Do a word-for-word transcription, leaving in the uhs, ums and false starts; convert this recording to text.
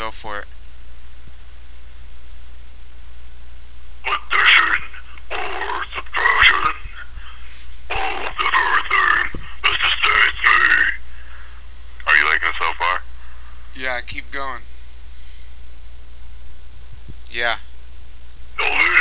go for it. Addition or subtraction? Almost everything necessitates me. Are you liking it so far? Yeah, keep going. Yeah. No